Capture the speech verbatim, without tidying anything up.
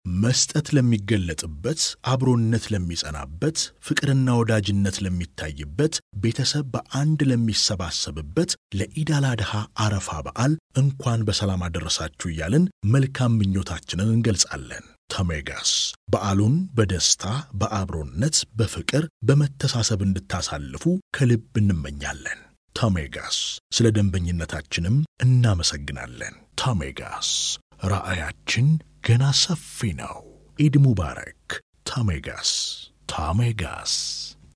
መስጠት ለሚገለጥበት አብሮነት ለሚጸናበት ፍቅርና ወዳጅነት ለሚታይበት ቤተሰብ በአንድ ለሚሰባሰብበት ለኢድ አል አድሃ አረፋ በዓል እንኳን በሰላም አደረሳችሁ እያልን መልካም ምኞታችንን እንገልጻለን። ተሜጋስ በዓሉን በደስታ በአብሮነት በፍቅር በመተሳሰብ እንድታሳልፉ ከልብ እንመኛለን። ተሜጋስ ስለ ደንበኝነታችንም እናመሰግናለን። ተሜጋስ ራእያችን ገና ሰፊ ነው። ኢድ ሙባረክ። ተሜጋስ ተሜጋስ